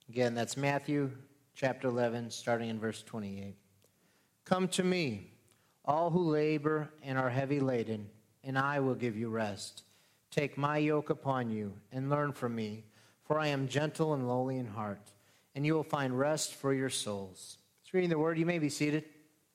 Again, that's Matthew chapter 11, starting in verse 28. Come to me, all who labor and are heavy laden, and I will give you rest. Take my yoke upon you and learn from me, for I am gentle and lowly in heart, and you will find rest for your souls. It's reading the word. You may be seated.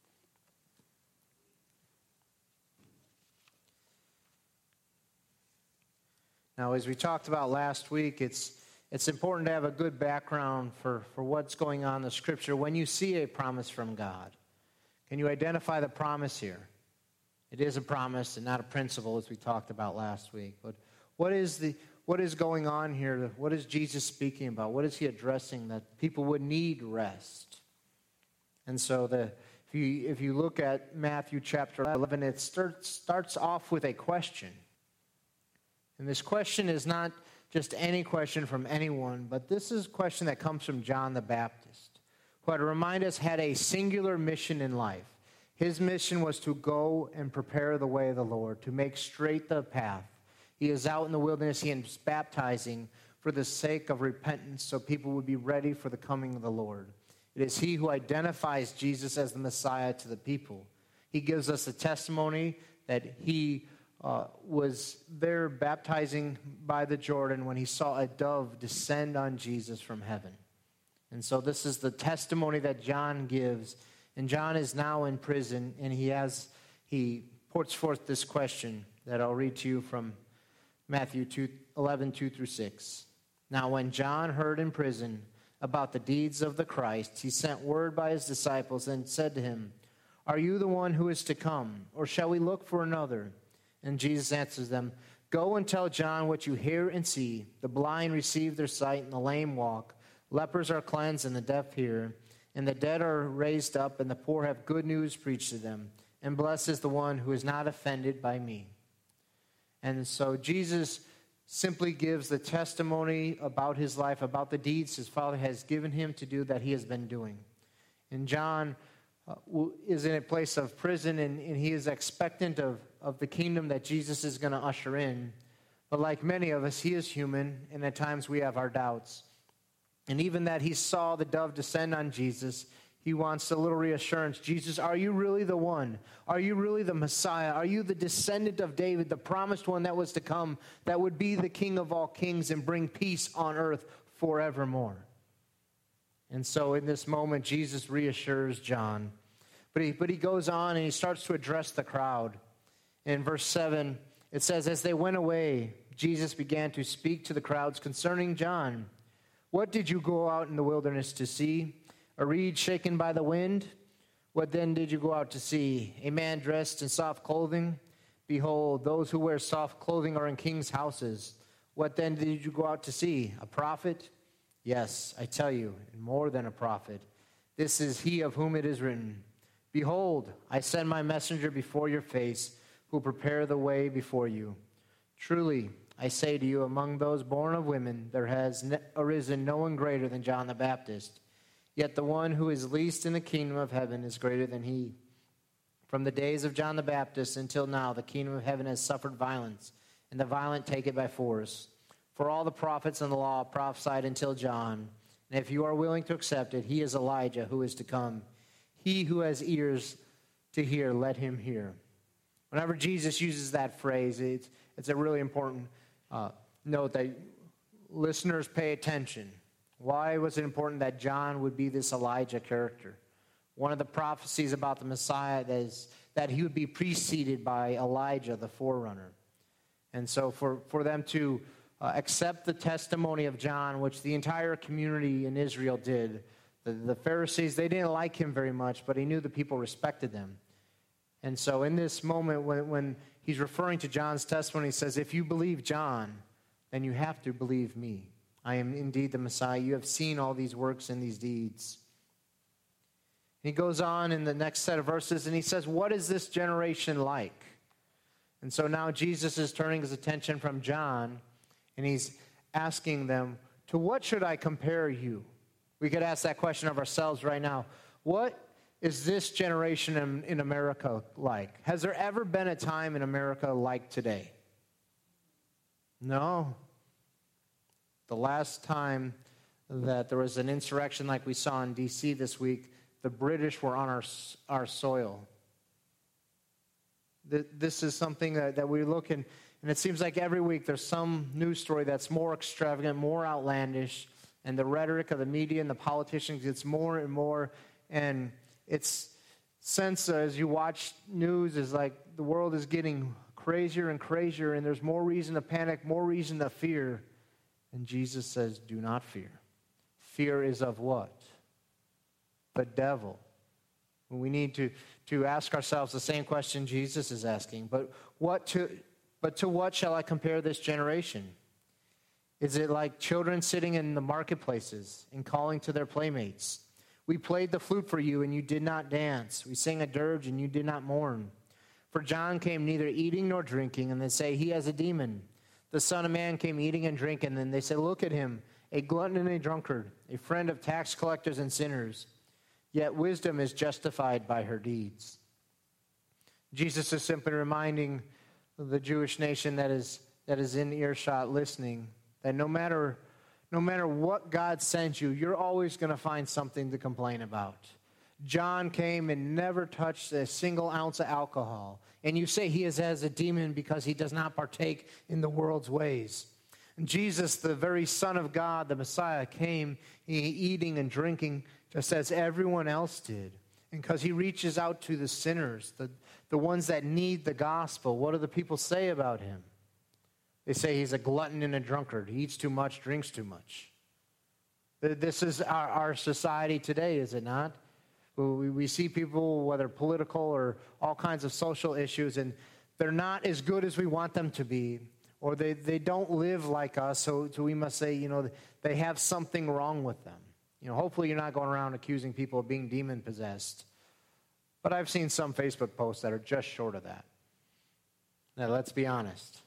Now, as we talked about last week, it's important to have a good background for what's going on in the Scripture. When you see a promise from God, can you identify the promise here? It is a promise and not a principle, as we talked about last week. But what is going on here? What is Jesus speaking about? What is he addressing? That people would need rest. And so if you look at Matthew chapter 11, it starts off with a question. And this question is not just any question from anyone, but this is a question that comes from John the Baptist, who, to remind us, had a singular mission in life. His mission was to go and prepare the way of the Lord, to make straight the path. He is out in the wilderness. He is baptizing for the sake of repentance, so people would be ready for the coming of the Lord. It is he who identifies Jesus as the Messiah to the people. He gives us a testimony that he was there baptizing by the Jordan when he saw a dove descend on Jesus from heaven. And so this is the testimony that John gives. And John is now in prison, and he puts forth this question that I'll read to you from Matthew 11, 2 through 6. Now when John heard in prison about the deeds of the Christ, he sent word by his disciples and said to him, Are you the one who is to come, or shall we look for another? And Jesus answers them, Go and tell John what you hear and see. The blind receive their sight, and the lame walk. Lepers are cleansed, and the deaf hear. And the dead are raised up, and the poor have good news preached to them. And blessed is the one who is not offended by me. And so Jesus simply gives the testimony about his life, about the deeds his Father has given him to do that he has been doing. And John is in a place of prison, and he is expectant of the kingdom that Jesus is going to usher in. But like many of us, he is human, and at times we have our doubts. And even that he saw the dove descend on Jesus, he wants a little reassurance. Jesus, are you really the one? Are you really the Messiah? Are you the descendant of David, the promised one that was to come, that would be the King of all kings and bring peace on earth forevermore? And so in this moment, Jesus reassures John. But he goes on and he starts to address the crowd. In verse 7, it says, As they went away, Jesus began to speak to the crowds concerning John. What did you go out in the wilderness to see? A reed shaken by the wind? What then did you go out to see? A man dressed in soft clothing? Behold, those who wear soft clothing are in kings' houses. What then did you go out to see? A prophet? Yes, I tell you, and more than a prophet. This is he of whom it is written, Behold, I send my messenger before your face, who will prepare the way before you. Truly, I say to you, among those born of women, there has arisen no one greater than John the Baptist. Yet the one who is least in the kingdom of heaven is greater than he. From the days of John the Baptist until now, the kingdom of heaven has suffered violence, and the violent take it by force. For all the prophets and the law prophesied until John. And if you are willing to accept it, he is Elijah who is to come. He who has ears to hear, let him hear. Whenever Jesus uses that phrase, it's a really important note that listeners pay attention. Why was it important that John would be this Elijah character? One of the prophecies about the Messiah is that he would be preceded by Elijah, the forerunner. And so for them to accept the testimony of John, which the entire community in Israel did, the Pharisees, they didn't like him very much, but he knew the people respected them. And so in this moment, when he's referring to John's testimony, he says, if you believe John, then you have to believe me. I am indeed the Messiah. You have seen all these works and these deeds. He goes on in the next set of verses, and he says, what is this generation like? And so now Jesus is turning his attention from John, and he's asking them, to what should I compare you? We could ask that question of ourselves right now. What is this generation in America like? Has there ever been a time in America like today? No. The last time that there was an insurrection like we saw in D.C. this week, the British were on our soil. This is something that we look in, and it seems like every week there's some news story that's more extravagant, more outlandish, and the rhetoric of the media and the politicians gets more and more, and it's sense as you watch news is like the world is getting crazier and crazier, and there's more reason to panic, more reason to fear. And Jesus says, do not fear. Fear is of what? The devil. We need to ask ourselves the same question Jesus is asking. But to what shall I compare this generation? Is it like children sitting in the marketplaces and calling to their playmates? We played the flute for you, and you did not dance. We sang a dirge, and you did not mourn. For John came neither eating nor drinking, and they say, he has a demon. The Son of Man came eating and drinking, and then they say, look at him, a glutton and a drunkard, a friend of tax collectors and sinners. Yet wisdom is justified by her deeds. Jesus is simply reminding the Jewish nation that is in earshot listening that no matter what God sends you, you're always going to find something to complain about. John came and never touched a single ounce of alcohol. And you say he has a demon because he does not partake in the world's ways. And Jesus, the very Son of God, the Messiah, came eating and drinking just as everyone else did. And because he reaches out to the sinners, the ones that need the gospel, what do the people say about him? They say he's a glutton and a drunkard. He eats too much, drinks too much. This is our society today, is it not? We see people, whether political or all kinds of social issues, and they're not as good as we want them to be, or they don't live like us, so we must say, they have something wrong with them. Hopefully you're not going around accusing people of being demon-possessed. But I've seen some Facebook posts that are just short of that. Now, let's be honest.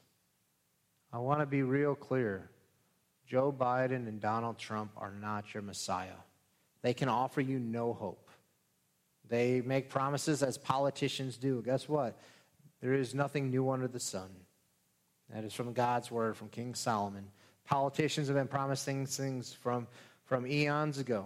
I want to be real clear. Joe Biden and Donald Trump are not your Messiah. They can offer you no hope. They make promises as politicians do. Guess what? There is nothing new under the sun. That is from God's word, from King Solomon. Politicians have been promising things from eons ago.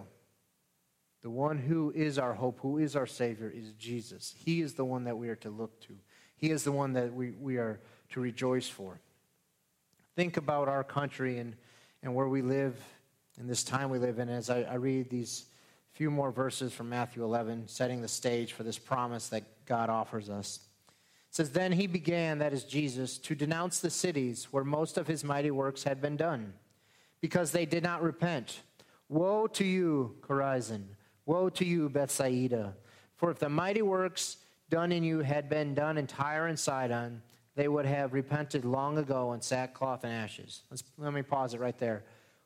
The one who is our hope, who is our Savior, is Jesus. He is the one that we are to look to. He is the one that we are to rejoice for. Think about our country and where we live in this time we live in as I read these few more verses from Matthew 11, setting the stage for this promise that God offers us. It says, then he began, that is Jesus, to denounce the cities where most of his mighty works had been done, because they did not repent. Woe to you, Chorazin! Woe to you, Bethsaida! For if the mighty works done in you had been done in Tyre and Sidon, they would have repented long ago in sackcloth and ashes. Let me pause it right there.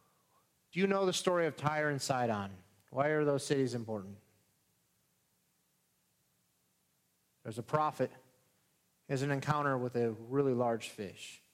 Do you know the story of Tyre and Sidon? Why are those cities important? There's a prophet. He has an encounter with a really large fish.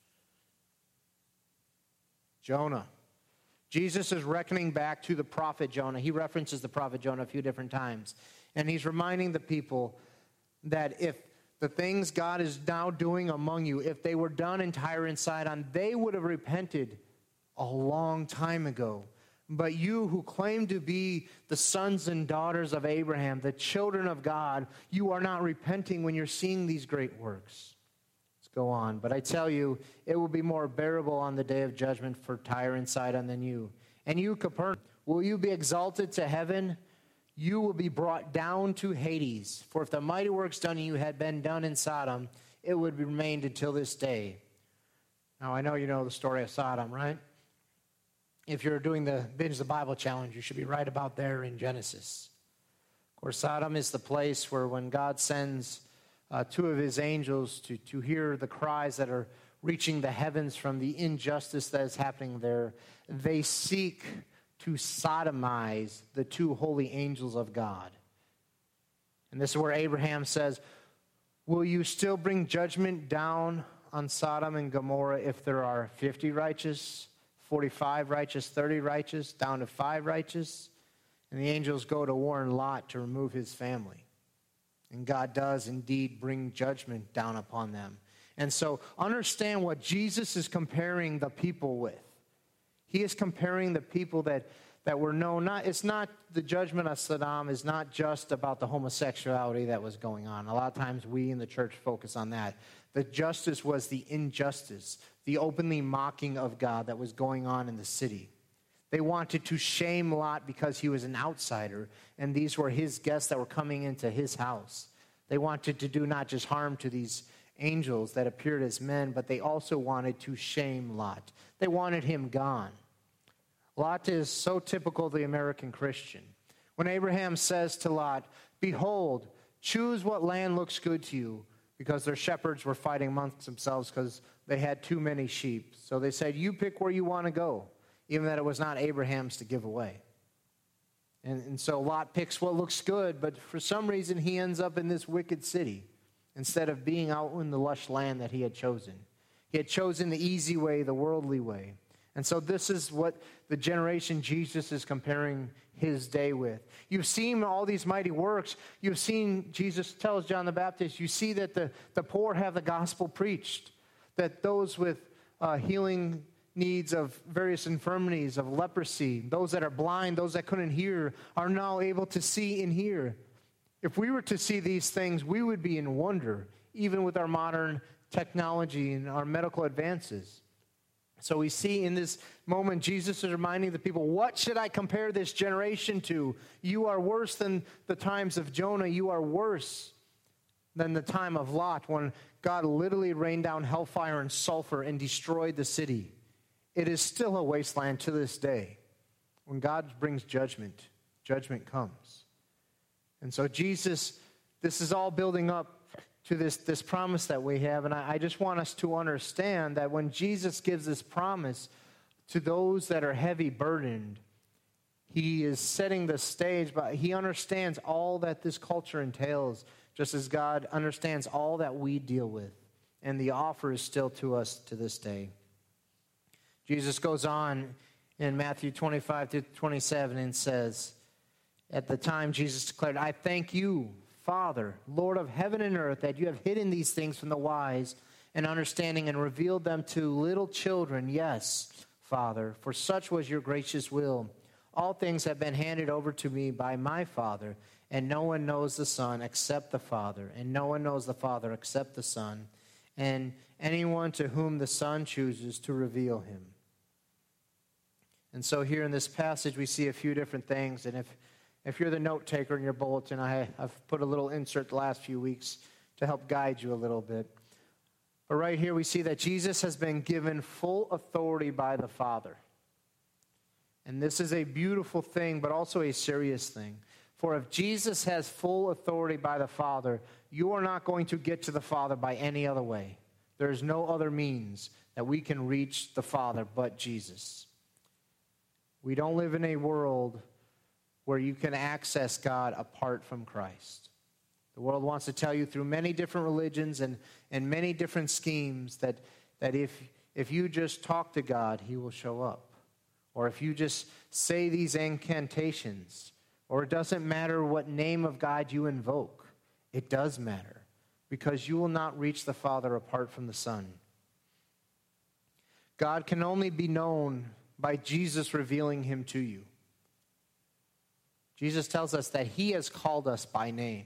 Jonah. Jesus is reckoning back to the prophet Jonah. He references the prophet Jonah a few different times. And he's reminding the people that if the things God is now doing among you, if they were done in Tyre and Sidon, they would have repented a long time ago. But you who claim to be the sons and daughters of Abraham, the children of God, you are not repenting when you're seeing these great works. Let's go on. But I tell you, it will be more bearable on the day of judgment for Tyre and Sidon than you. And you, Capernaum, will you be exalted to heaven? You will be brought down to Hades. For if the mighty works done in you had been done in Sodom, it would have remained until this day. Now, I know you know the story of Sodom, right? If you're doing the Binge the Bible Challenge, you should be right about there in Genesis. Of course, Sodom is the place where when God sends two of his angels to hear the cries that are reaching the heavens from the injustice that is happening there, they seek to sodomize the two holy angels of God. And this is where Abraham says, will you still bring judgment down on Sodom and Gomorrah if there are 50 righteous, 45 righteous, 30 righteous, down to 5 righteous? And the angels go to warn Lot to remove his family. And God does indeed bring judgment down upon them. And so understand what Jesus is comparing the people with. He is comparing the people that that were known. It's not the judgment of Sodom is not just about the homosexuality that was going on. A lot of times we in the church focus on that. The justice was the injustice, the openly mocking of God that was going on in the city. They wanted to shame Lot because he was an outsider, and these were his guests that were coming into his house. They wanted to do not just harm to these angels that appeared as men, but they also wanted to shame Lot. They wanted him gone. Lot is so typical of the American Christian. When Abraham says to Lot, "Behold, choose what land looks good to you," because their shepherds were fighting amongst themselves because they had too many sheep. So they said, "You pick where you want to go," even that it was not Abraham's to give away. And so Lot picks what looks good, but for some reason he ends up in this wicked city instead of being out in the lush land that he had chosen. He had chosen the easy way, the worldly way. And so this is what the generation Jesus is comparing his day with. You've seen all these mighty works. You've seen, Jesus tells John the Baptist, you see that the poor have the gospel preached, that those with healing needs of various infirmities, of leprosy, those that are blind, those that couldn't hear, are now able to see and hear. If we were to see these things, we would be in wonder, even with our modern technology and our medical advances. So we see in this moment, Jesus is reminding the people, what should I compare this generation to? You are worse than the times of Jonah. You are worse than the time of Lot, when God literally rained down hellfire and sulfur and destroyed the city. It is still a wasteland to this day. When God brings judgment, judgment comes. And so Jesus, this is all building up to this promise that we have. And I just want us to understand that when Jesus gives this promise to those that are heavy burdened, he is setting the stage, but he understands all that this culture entails, just as God understands all that we deal with. And the offer is still to us to this day. Jesus goes on in Matthew 25-27 and says, at the time Jesus declared, "I thank you, Father, Lord of heaven and earth, that you have hidden these things from the wise and understanding and revealed them to little children. Yes, Father, for such was your gracious will. All things have been handed over to me by my Father, and no one knows the Son except the Father, and no one knows the Father except the Son, and anyone to whom the Son chooses to reveal him." And so here in this passage, we see a few different things, and if you're the note taker in your bulletin, I've put a little insert the last few weeks to help guide you a little bit. But right here we see that Jesus has been given full authority by the Father. And this is a beautiful thing, but also a serious thing. For if Jesus has full authority by the Father, you are not going to get to the Father by any other way. There is no other means that we can reach the Father but Jesus. We don't live in a world where you can access God apart from Christ. The world wants to tell you through many different religions and many different schemes that if you just talk to God, he will show up. Or if you just say these incantations, or it doesn't matter what name of God you invoke, it does matter, because you will not reach the Father apart from the Son. God can only be known by Jesus revealing him to you. Jesus tells us that he has called us by name.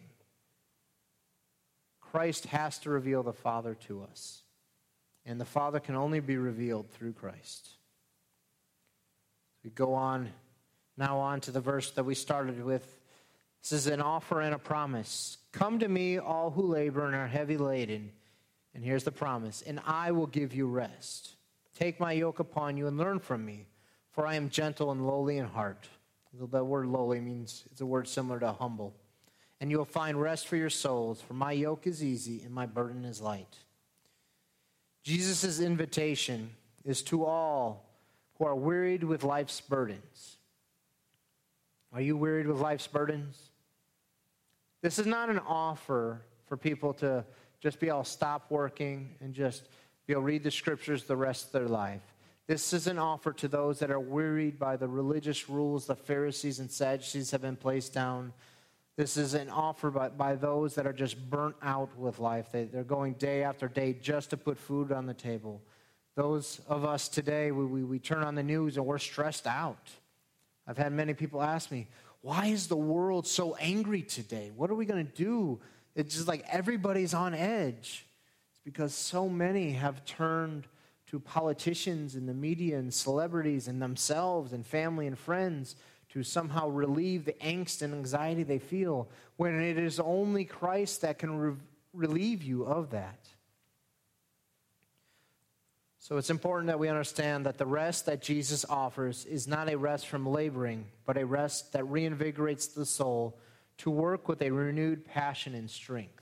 Christ has to reveal the Father to us. And the Father can only be revealed through Christ. We go on to the verse that we started with. This is an offer and a promise. "Come to me, all who labor and are heavy laden." And here's the promise. "And I will give you rest. Take my yoke upon you and learn from me, for I am gentle and lowly in heart." The word lowly means it's a word similar to humble. "And you will find rest for your souls, for my yoke is easy and my burden is light." Jesus' invitation is to all who are wearied with life's burdens. Are you wearied with life's burdens? This is not an offer for people to just be able to stop working and just be able to read the scriptures the rest of their life. This is an offer to those that are wearied by the religious rules the Pharisees and Sadducees have been placed down. This is an offer by those that are just burnt out with life. They're going day after day just to put food on the table. Those of us today, we turn on the news and we're stressed out. I've had many people ask me, why is the world so angry today? What are we going to do? It's just like everybody's on edge. It's because so many have turned to politicians and the media and celebrities and themselves and family and friends to somehow relieve the angst and anxiety they feel, when it is only Christ that can relieve you of that. So it's important that we understand that the rest that Jesus offers is not a rest from laboring, but a rest that reinvigorates the soul to work with a renewed passion and strength.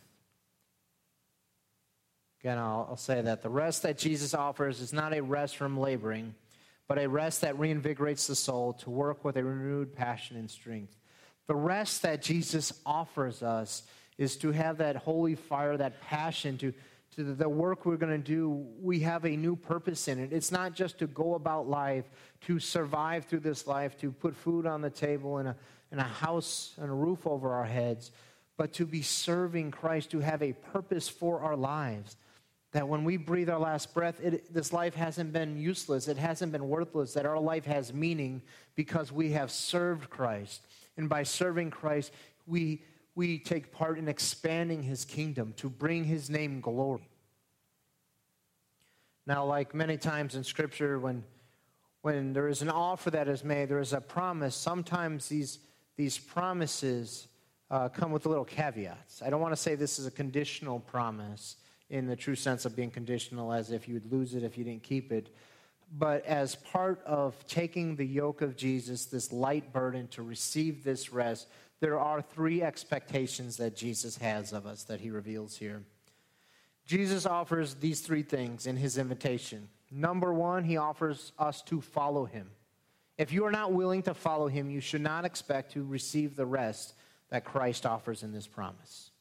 Again, I'll say that the rest that Jesus offers is not a rest from laboring, but a rest that reinvigorates the soul to work with a renewed passion and strength. The rest that Jesus offers us is to have that holy fire, that passion, to the work we're going to do. We have a new purpose in it. It's not just to go about life, to survive through this life, to put food on the table and a house and a roof over our heads, but to be serving Christ, to have a purpose for our lives. That when we breathe our last breath, this life hasn't been useless. It hasn't been worthless. That our life has meaning because we have served Christ. And by serving Christ, we take part in expanding his kingdom to bring his name glory. Now, like many times in Scripture, when there is an offer that is made, there is a promise. Sometimes these promises come with little caveats. I don't want to say this is a conditional promise in the true sense of being conditional, as if you would lose it if you didn't keep it. But as part of taking the yoke of Jesus, this light burden to receive this rest, there are 3 expectations that Jesus has of us that he reveals here. Jesus offers these 3 things in his invitation. Number 1, he offers us to follow him. If you are not willing to follow him, you should not expect to receive the rest that Christ offers in this promise.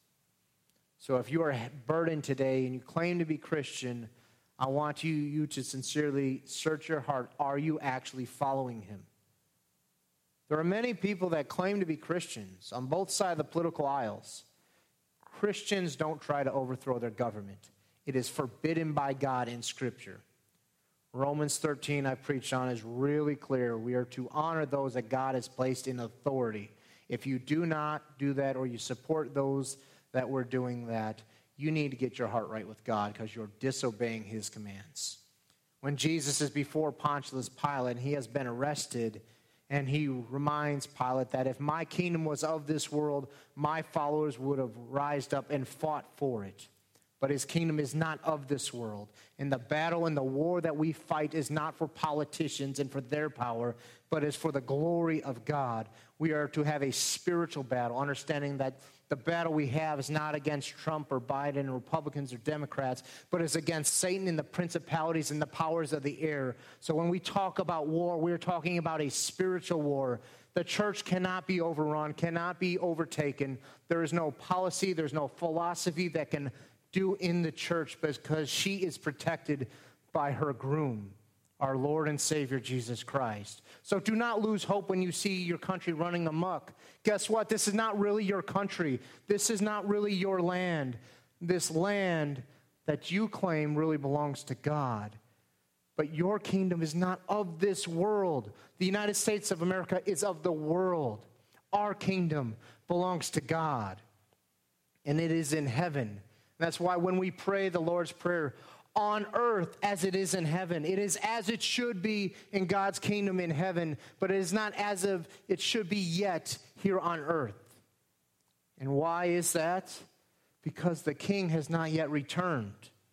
So if you are burdened today and you claim to be Christian, I want you to sincerely search your heart. Are you actually following him? There are many people that claim to be Christians on both sides of the political aisles. Christians don't try to overthrow their government. It is forbidden by God in Scripture. Romans 13, I preached on, is really clear. We are to honor those that God has placed in authority. If you do not do that, or you support those that were doing that, you need to get your heart right with God, because you're disobeying his commands. When Jesus is before Pontius Pilate, he has been arrested, and he reminds Pilate that if my kingdom was of this world, my followers would have rised up and fought for it. But his kingdom is not of this world. And the battle and the war that we fight is not for politicians and for their power, but is for the glory of God. We are to have a spiritual battle, understanding that the battle we have is not against Trump or Biden or Republicans or Democrats, but is against Satan and the principalities and the powers of the air. So when we talk about war, we're talking about a spiritual war. The church cannot be overrun, cannot be overtaken. There is no policy, there's no philosophy that can do in the church, because she is protected by her groom, our Lord and Savior, Jesus Christ. So do not lose hope when you see your country running amok. Guess what? This is not really your country. This is not really your land. This land that you claim really belongs to God. But your kingdom is not of this world. The United States of America is of the world. Our kingdom belongs to God, and it is in heaven. That's why when we pray the Lord's Prayer, on earth as it is in heaven, it is as it should be in God's kingdom in heaven, but it is not as of it should be yet here on earth. And why is that? Because the king has not yet returned.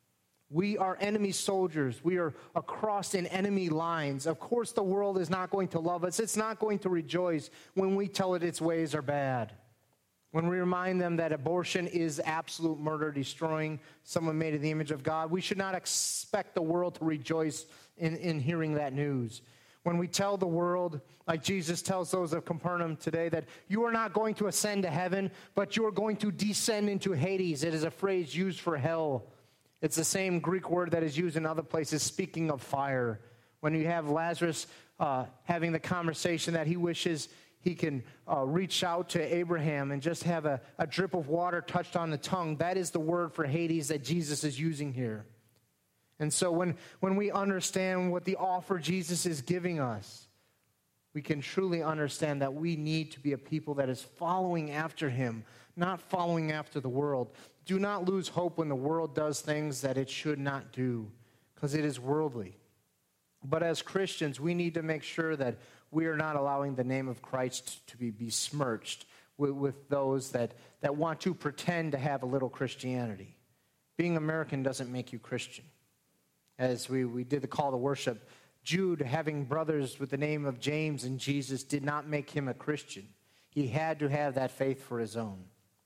We are enemy soldiers. We are across in enemy lines. Of course, the world is not going to love us. It's not going to rejoice when we tell it its ways are bad. When we remind them that abortion is absolute murder, destroying someone made in the image of God, we should not expect the world to rejoice in hearing that news. When we tell the world, like Jesus tells those of Capernaum today, that you are not going to ascend to heaven, but you are going to descend into Hades. It is a phrase used for hell. It's the same Greek word that is used in other places, speaking of fire. When you have Lazarus having the conversation that he wishes he can reach out to Abraham and just have a drip of water touched on the tongue. That is the word for Hades that Jesus is using here. And so when we understand what the offer Jesus is giving us, we can truly understand that we need to be a people that is following after him, not following after the world. Do not lose hope when the world does things that it should not do, because it is worldly. But as Christians, we need to make sure that we are not allowing the name of Christ to be besmirched with those that want to pretend to have a little Christianity. Being American doesn't make you Christian. As we did the call to worship, Jude, having brothers with the name of James and Jesus, did not make him a Christian. He had to have that faith for his own.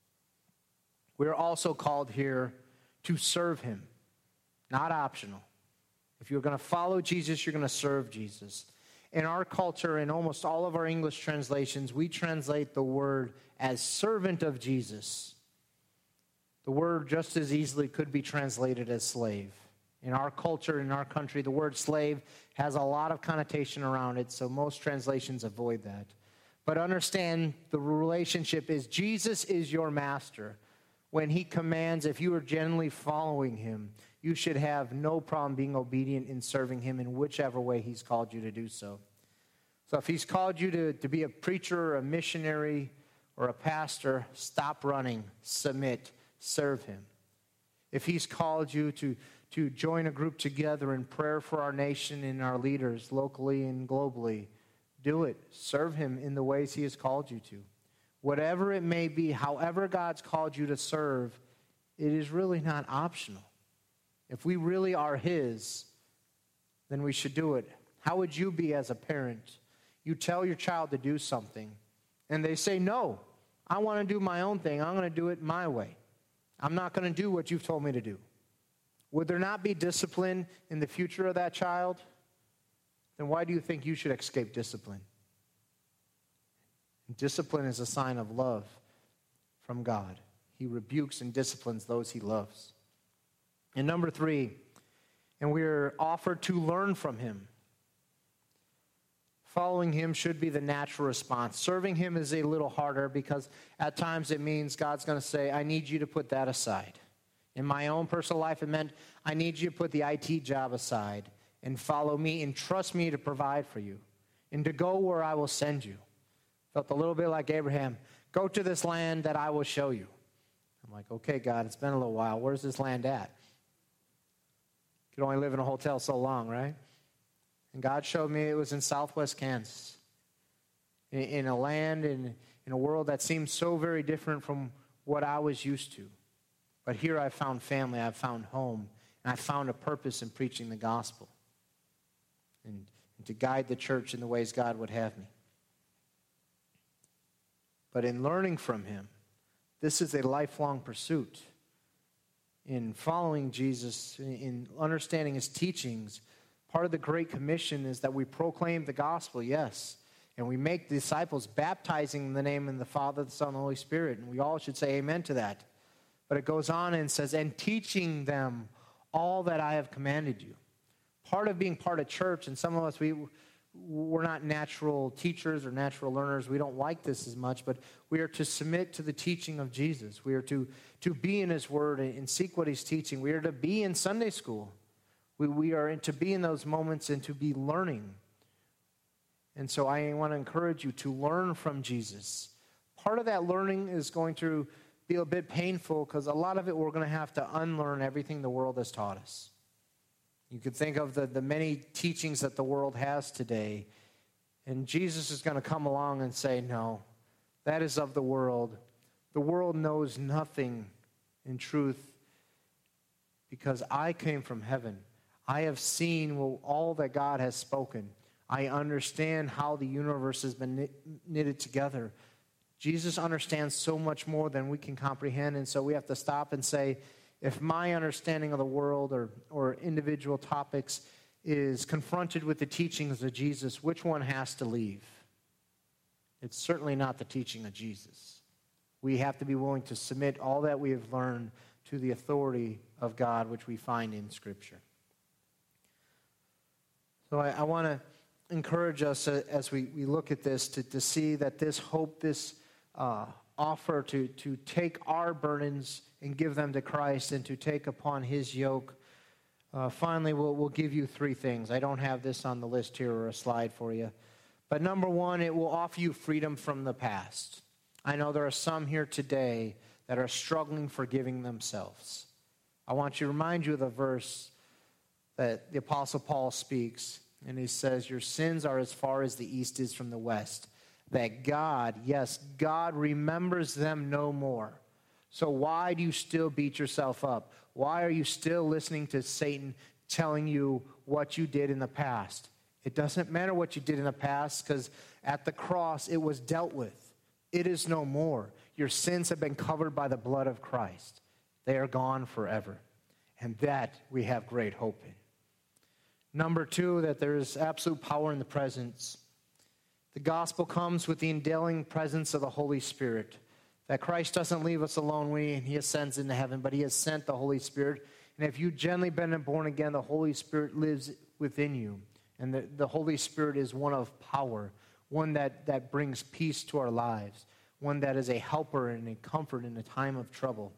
We're also called here to serve him, not optional. If you're going to follow Jesus, you're going to serve Jesus. In our culture, in almost all of our English translations, we translate the word as servant of Jesus. The word just as easily could be translated as slave. In our culture, in our country, the word slave has a lot of connotation around it, so most translations avoid that. But understand the relationship is Jesus is your master. When he commands, if you are genuinely following him, you should have no problem being obedient in serving him in whichever way he's called you to do so. So if he's called you to be a preacher or a missionary or a pastor, stop running, submit, serve him. If he's called you to join a group together in prayer for our nation and our leaders locally and globally, do it. Serve him in the ways he has called you to. Whatever it may be, however God's called you to serve, it is really not optional. If we really are his, then we should do it. How would you be as a parent? You tell your child to do something, and they say, no, I want to do my own thing. I'm going to do it my way. I'm not going to do what you've told me to do. Would there not be discipline in the future of that child? Then why do you think you should escape discipline? Discipline is a sign of love from God. He rebukes and disciplines those he loves. And number 3, and we are offered to learn from him. Following him should be the natural response. Serving him is a little harder because at times it means God's going to say, I need you to put that aside. In my own personal life, it meant I need you to put the IT job aside and follow me and trust me to provide for you and to go where I will send you. Felt a little bit like Abraham. Go to this land that I will show you. I'm like, okay, God, it's been a little while. Where's this land at? You could only live in a hotel so long, right? And God showed me it was in southwest Kansas, in a land, in a world that seemed so very different from what I was used to. But here I found family, I found home, and I found a purpose in preaching the gospel and to guide the church in the ways God would have me. But in learning from him, this is a lifelong pursuit. In following Jesus, in understanding his teachings, part of the Great Commission is that we proclaim the gospel, yes, and we make disciples, baptizing in the name of the Father, the Son, and the Holy Spirit, and we all should say amen to that. But it goes on and says, and teaching them all that I have commanded you. Part of being part of church, and some of us, we're not natural teachers or natural learners. We don't like this as much, but we are to submit to the teaching of Jesus. We are to be in his word and seek what he's teaching. We are to be in Sunday school. We are to be in those moments and to be learning. And so I want to encourage you to learn from Jesus. Part of that learning is going to be a bit painful because a lot of it we're going to have to unlearn everything the world has taught us. You could think of the many teachings that the world has today, and Jesus is going to come along and say, no, that is of the world. The world knows nothing in truth because I came from heaven. I have seen all that God has spoken. I understand how the universe has been knitted together. Jesus understands so much more than we can comprehend, and so we have to stop and say, if my understanding of the world or individual topics is confronted with the teachings of Jesus, which one has to leave? It's certainly not the teaching of Jesus. We have to be willing to submit all that we have learned to the authority of God, which we find in Scripture. So I want to encourage us as we look at this to see that this hope, this offer to take our burdens and give them to Christ and to take upon his yoke. Finally, we'll give you 3 things. I don't have this on the list here or a slide for you. But number one, it will offer you freedom from the past. I know there are some here today that are struggling forgiving themselves. I want to remind you of the verse that the Apostle Paul speaks, and he says, your sins are as far as the east is from the west. That God, yes, God remembers them no more. So why do you still beat yourself up? Why are you still listening to Satan telling you what you did in the past? It doesn't matter what you did in the past, because at the cross it was dealt with. It is no more. Your sins have been covered by the blood of Christ. They are gone forever. And that we have great hope in. Number two, that there is absolute power in the presence. The gospel comes with the indwelling presence of the Holy Spirit. That Christ doesn't leave us alone when he ascends into heaven, but he has sent the Holy Spirit. And if you've genuinely been born again, the Holy Spirit lives within you. And the Holy Spirit is one of power, one that brings peace to our lives, one that is a helper and a comfort in a time of trouble.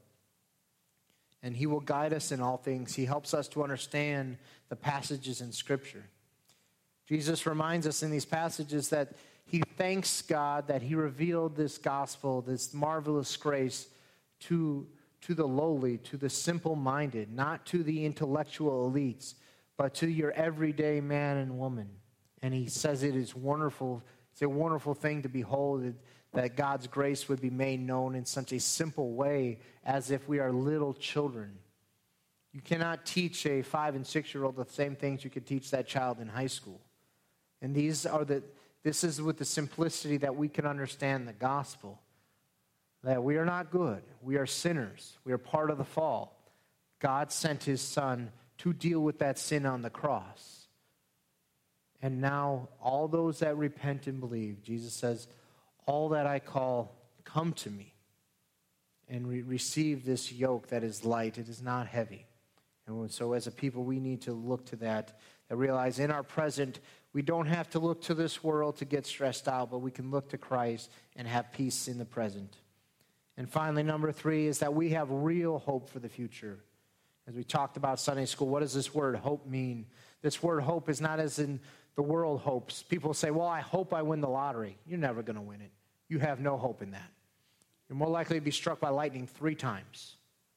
And he will guide us in all things. He helps us to understand the passages in Scripture. Jesus reminds us in these passages that he thanks God that he revealed this gospel, this marvelous grace to the lowly, to the simple-minded, not to the intellectual elites, but to your everyday man and woman. And he says it is wonderful. It's a wonderful thing to behold that God's grace would be made known in such a simple way as if we are little children. You cannot teach a 5- and 6-year-old the same things you could teach that child in high school. And this is with the simplicity that we can understand the gospel. That we are not good. We are sinners. We are part of the fall. God sent his Son to deal with that sin on the cross. And now all those that repent and believe, Jesus says, all that I call, come to me and receive this yoke that is light. It is not heavy. And so as a people, we need to look to that and realize in our present, we don't have to look to this world to get stressed out, but we can look to Christ and have peace in the present. And finally, number 3 is that we have real hope for the future. As we talked about Sunday school, what does this word hope mean? This word hope is not as in the world hopes. People say, well, I hope I win the lottery. You're never going to win it. You have no hope in that. You're more likely to be struck by lightning 3 times.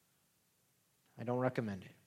I don't recommend it.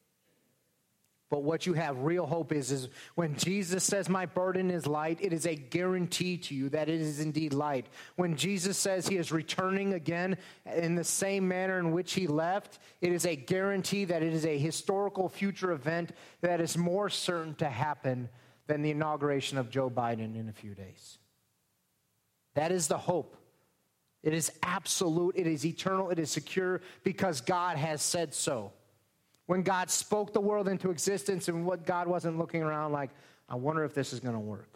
But what you have real hope is when Jesus says, my burden is light, it is a guarantee to you that it is indeed light. When Jesus says he is returning again in the same manner in which he left, it is a guarantee that it is a historical future event that is more certain to happen than the inauguration of Joe Biden in a few days. That is the hope. It is absolute, it is eternal, it is secure because God has said so. When God spoke the world into existence and what God wasn't looking around like, I wonder if this is going to work.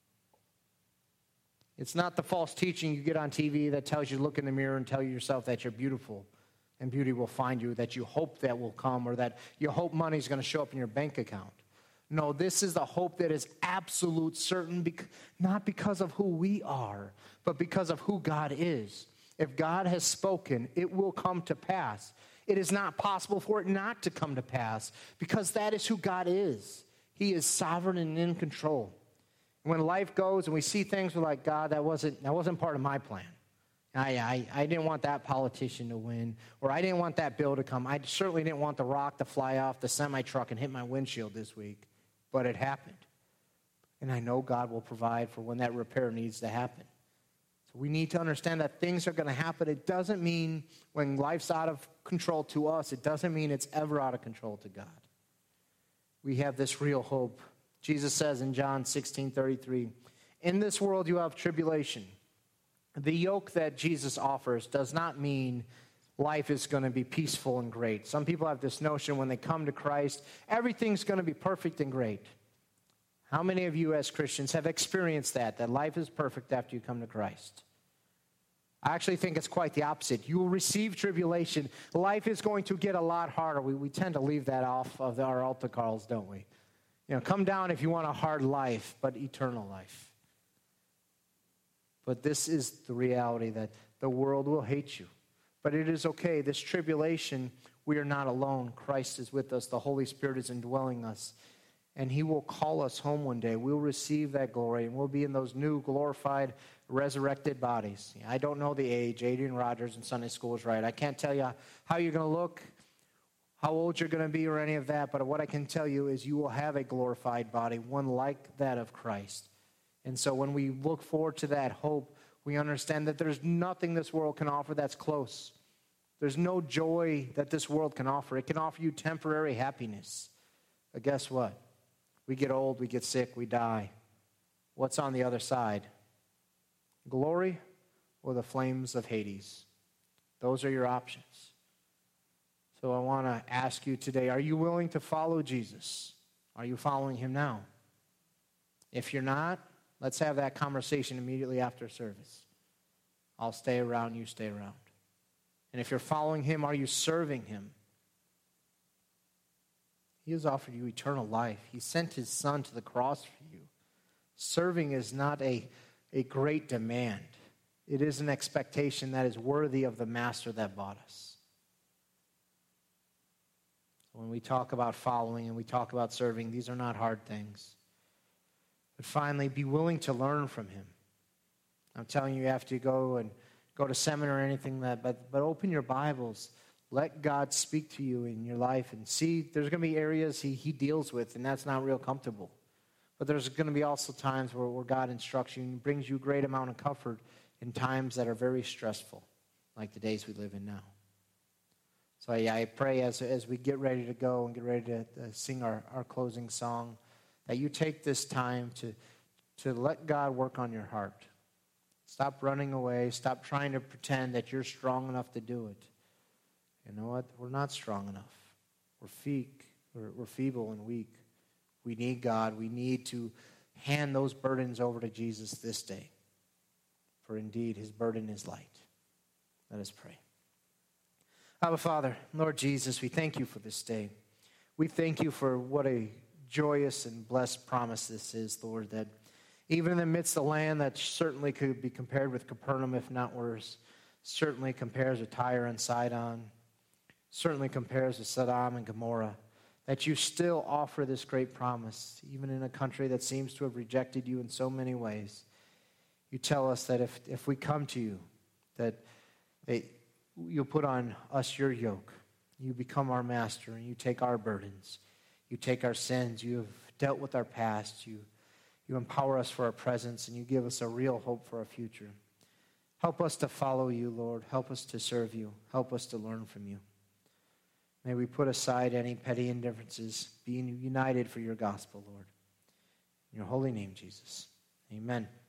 It's not the false teaching you get on TV that tells you look in the mirror and tell yourself that you're beautiful and beauty will find you, that you hope that will come or that you hope money is going to show up in your bank account. No, this is the hope that is absolute certain, not because of who we are, but because of who God is. If God has spoken, it will come to pass. It is not possible for it not to come to pass because that is who God is. He is sovereign and in control. When life goes and we see things, we're like, God, that wasn't part of my plan. I didn't want that politician to win, or I didn't want that bill to come. I certainly didn't want the rock to fly off the semi-truck and hit my windshield this week, but it happened. And I know God will provide for when that repair needs to happen. So we need to understand that things are going to happen. It doesn't mean when life's out of control to us, it doesn't mean it's ever out of control to God. We have this real hope. Jesus says in John 16:33, in this world you have tribulation. The yoke that Jesus offers does not mean life is going to be peaceful and great. Some people have this notion when they come to Christ, everything's going to be perfect and great. How many of you as Christians have experienced that life is perfect after you come to Christ? I actually think it's quite the opposite. You will receive tribulation. Life is going to get a lot harder. We tend to leave that off of our altar calls, don't we? Come down if you want a hard life, but eternal life. But this is the reality that the world will hate you. But it is okay. This tribulation, we are not alone. Christ is with us. The Holy Spirit is indwelling us. And he will call us home one day. We'll receive that glory, and we'll be in those new glorified, resurrected bodies. I don't know the age. Adrian Rogers in Sunday school is right. I can't tell you how you're going to look, how old you're going to be, or any of that. But what I can tell you is you will have a glorified body, one like that of Christ. And so when we look forward to that hope, we understand that there's nothing this world can offer that's close. There's no joy that this world can offer. It can offer you temporary happiness. But guess what? We get old, we get sick, we die. What's on the other side? Glory or the flames of Hades? Those are your options. So I want to ask you today, are you willing to follow Jesus? Are you following him now? If you're not, let's have that conversation immediately after service. I'll stay around, you stay around. And if you're following him, are you serving him? He has offered you eternal life. He sent his son to the cross for you. Serving is not a great demand. It is an expectation that is worthy of the master that bought us. When we talk about following and we talk about serving, these are not hard things. But finally, be willing to learn from him. I'm telling you, you have to go to seminary or anything but open your Bibles. Let God speak to you in your life and see there's going to be areas he deals with, and that's not real comfortable. But there's going to be also times where God instructs you and brings you a great amount of comfort in times that are very stressful, like the days we live in now. So I pray as we get ready to go and get ready to sing our closing song, that you take this time to let God work on your heart. Stop running away. Stop trying to pretend that you're strong enough to do it. You know what? We're not strong enough. We're feeble and weak. We need God. We need to hand those burdens over to Jesus this day. For indeed, his burden is light. Let us pray. Abba Father, Lord Jesus, we thank you for this day. We thank you for what a joyous and blessed promise this is, Lord, that even in the midst of a land that certainly could be compared with Capernaum, if not worse, certainly compares with Tyre and Sidon, certainly compares with Sodom and Gomorrah, that you still offer this great promise, even in a country that seems to have rejected you in so many ways. You tell us that if we come to you, that you'll put on us your yoke. You become our master, and you take our burdens. You take our sins. You have dealt with our past. You empower us for our presence, and you give us a real hope for our future. Help us to follow you, Lord. Help us to serve you. Help us to learn from you. May we put aside any petty indifferences, being united for your gospel, Lord. In your holy name, Jesus. Amen.